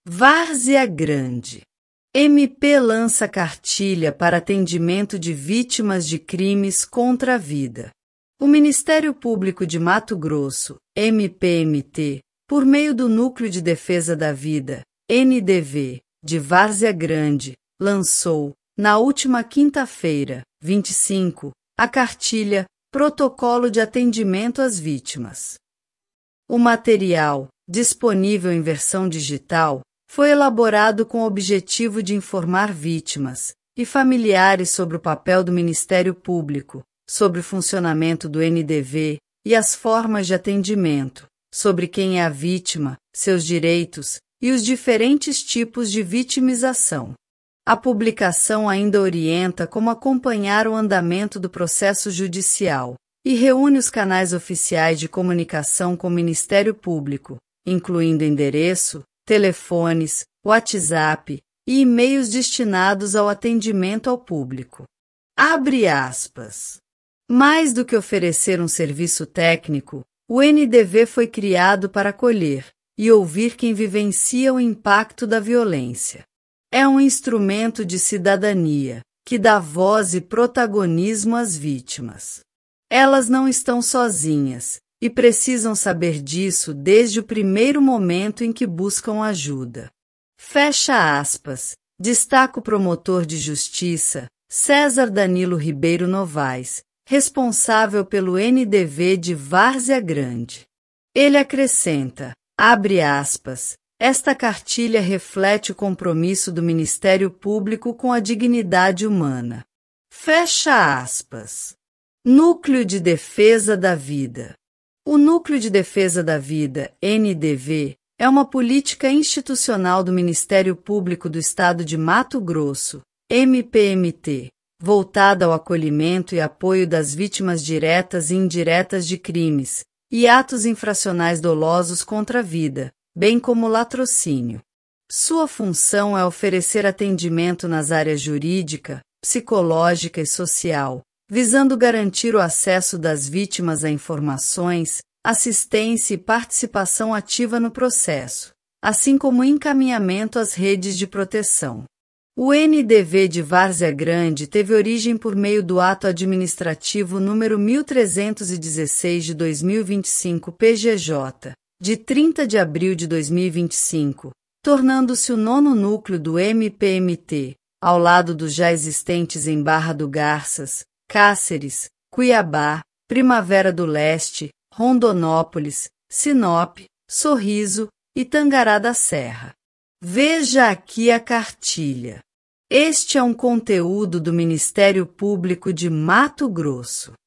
Várzea Grande. MP lança cartilha para atendimento de vítimas de crimes contra a vida. O Ministério Público de Mato Grosso, MPMT, por meio do Núcleo de Defesa da Vida, NDV, de Várzea Grande, lançou, na última quinta-feira, 25, a cartilha Protocolo de Atendimento às Vítimas. O material, disponível em versão digital, foi elaborado com o objetivo de informar vítimas e familiares sobre o papel do Ministério Público, sobre o funcionamento do NDV e as formas de atendimento, sobre quem é a vítima, seus direitos e os diferentes tipos de vitimização. A publicação ainda orienta como acompanhar o andamento do processo judicial e reúne os canais oficiais de comunicação com o Ministério Público, incluindo endereço, telefones, WhatsApp e e-mails destinados ao atendimento ao público. Abre aspas. Mais do que oferecer um serviço técnico, o NDV foi criado para acolher e ouvir quem vivencia o impacto da violência. É um instrumento de cidadania que dá voz e protagonismo às vítimas. Elas não estão sozinhas e precisam saber disso desde o primeiro momento em que buscam ajuda. Fecha aspas, destaca o promotor de justiça, César Danilo Ribeiro Novaes, responsável pelo NDV de Várzea Grande. Ele acrescenta, abre aspas, esta cartilha reflete o compromisso do Ministério Público com a dignidade humana. Fecha aspas. Núcleo de Defesa da Vida. O Núcleo de Defesa da Vida, NDV, é uma política institucional do Ministério Público do Estado de Mato Grosso, MPMT, voltada ao acolhimento e apoio das vítimas diretas e indiretas de crimes e atos infracionais dolosos contra a vida, bem como latrocínio. Sua função é oferecer atendimento nas áreas jurídica, psicológica e social, visando garantir o acesso das vítimas a informações, assistência e participação ativa no processo, assim como encaminhamento às redes de proteção. O NDV de Várzea Grande teve origem por meio do Ato Administrativo número 1316 de 2025 PGJ, de 30 de abril de 2025, tornando-se o 9º núcleo do MPMT, ao lado dos já existentes em Barra do Garças, Cáceres, Cuiabá, Primavera do Leste, Rondonópolis, Sinop, Sorriso e Tangará da Serra. Veja aqui a cartilha. Este é um conteúdo do Ministério Público de Mato Grosso.